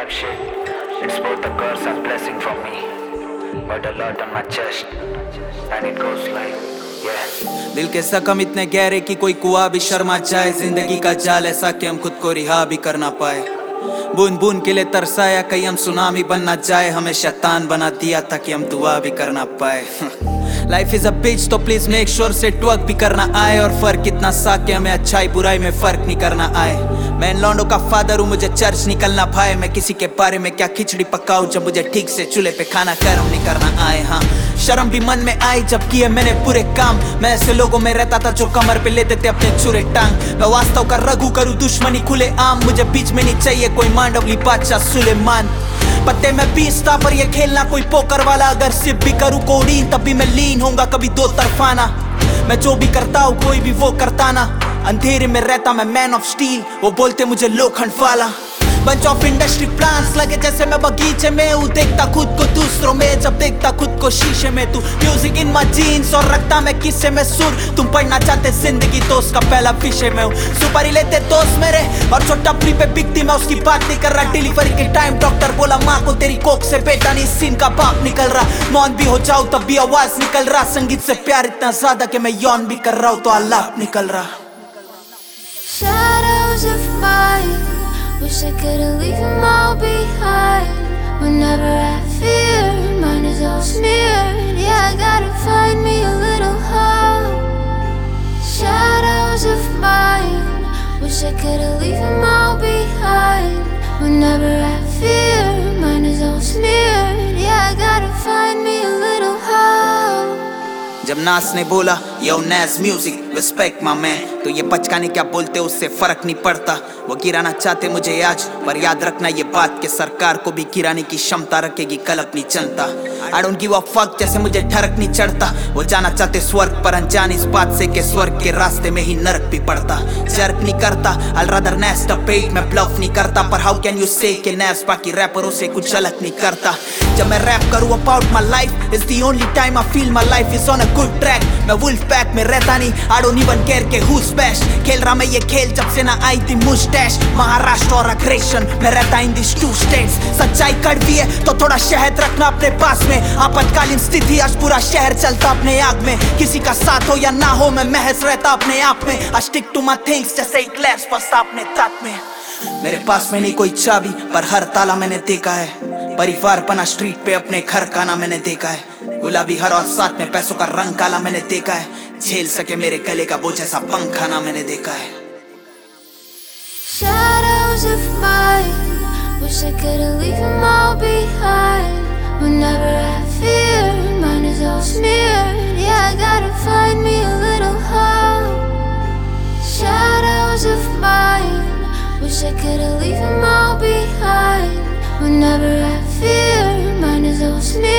rap shit. It's both a curse and blessing for me. But a lot on my chest, and it goes like, yeah. दिल के जख्म इतने गहरे कि कोई कुआं भी शर्मा जाए। जिंदगी का जाल ऐसा कि हम खुद को रिहा भी कर ना पाए। बूंद बूंद के लिए तरसाया कहीं हम सुनामी बन ना जाए। हमें शैतान बना दिया ताकि हम दुआ भी कर ना पाए। लाइफ इज अ बिच तो प्लीज मेक श्योर से ट्वर्क भी करना आए। और फर्क इतना सा कि हमें अच्छाई बुराई में फर्क नहीं करना आए। मैं इन लौंडों का फादर हूँ, मुझे चर्च निकलना भाई। मैं किसी के बारे में क्या खिचड़ी पकाऊं जब मुझे ठीक से चूल्हे पे खाना गर्म नहीं करना आए। हाँ, शर्म भी मन में आई जब किए मैंने पूरे काम। मैं ऐसे लोगों में रहता था जो कमर पे लेते थे अपने छुरे टांग। मैं वास्तव का रघु करूँ दुश्मनी खुले आम। मुझे बीच में नहीं चाहिए कोई मांडवली बादशाह सुलेमान। पत्ते में 20 था पर ये खेलना कोई पोकर वाला। अगर सिर्फ भी करूँ कोडीन तब भी मैं लीन होऊंगा कभी दो तरफाना। मैं जो भी करता हूँ कोई भी वो करता ना। अंधेरे में रहता मैं मैन ऑफ स्टील, वो बोलते मुझे लोखंड वाला। बंच ऑफ इंडस्ट्री प्लांट्स लगे जैसे मैं बगीचे में हूँ। देखता खुद को दूसरों में जब देखता खुद को शीशे में। तू म्यूजिक इन माय जीन्स और रखता मैं किस्से में सुर। तुम पढ़ना चाहते जिंदगी तो उसका पहला विषय में हूँ। सुपारी लेते दोस्त मेरे और जो टपरी पे बिकती मैं उसकी बात नहीं कर रहा। डिलीवरी के टाइम डॉक्टर बोला माँ को तेरी कोख से बेटा नहीं सीन का बाप निकल रहा। मौन भी हो जाऊँ तब भी आवाज निकल रहा। संगीत से प्यार इतना ज्यादा कि मैं यौन भी कर रहा हूँ तो आलाप निकल रहा। Shadows of mine, wish I could've leave them all behind. Whenever I fear, mine is all smeared. Yeah, I gotta find me a little hope. Shadows of mine, wish I could've leave them all behind. Whenever I fear, mine is all smeared. Yeah, I gotta find me a little hope. जब Nas ने बोला yo Nas music respect my man, तो ये बचकाने क्या बोलते उससे फर्क नहीं पड़ता। वो गिराना चाहते मुझे आज, पर याद रखना ये बात कि सरकार को भी गिराने की क्षमता रखेगी कल अपनी जनता। I don't give a fuck जैसे मुझे ठरक नहीं चढ़ता। वो जाना चाहते स्वर्ग पर अनजान इस बात से कि स्वर्ग के रास्ते में ही नरक भी पड़ता। जर्क नहीं करता आई रादर नेस्ट अ पेट, मैं ब्लफ नहीं करता। पर हाउ कैन यू से कि नेस्ट बाकी रैपरों से कुछ अलग नहीं करता। जब मैं रैप करूँ about my life is the only time I feel my life is on a good track. मैं वुल्फ पैक में रहता नहीं, आई डोंट इवन केयर के हु स्पैश। खेल रहा मैं ये खेल जब से ना आई थी मुस्टैश। महाराष्ट्र और अग्रेशन में रहता इन दिस टू स्टेट्स। सच्चाई कड़वी है तो थोड़ा शहद रखना अपने पास में। आपातकालीन स्थिति आज पूरा शहर चलता अपने आग में। किसी का साथ हो या ना हो मैं महज रहता अपने आप में। I stick to my things जैसे एक ग्लास बसता अपने तात में। मेरे पास में नहीं कोई चाबी पर हर ताला मैंने देखा है। परिवार बना स्ट्रीट पे अपने घर खाना मैंने देखा है। गुलाबी हर और साथ में पैसों का रंग काला मैंने देखा है। झेल सके मेरे गले का बोझ ऐसा पंख खाना मैंने देखा है। Shadows of mine, wish I could've leave them all behind. Whenever I fear, mine is all smeared. Yeah, I gotta find me a little hope. Shadows of mine, wish I could've leave them all behind. Whenever I fear, mine is all smeared.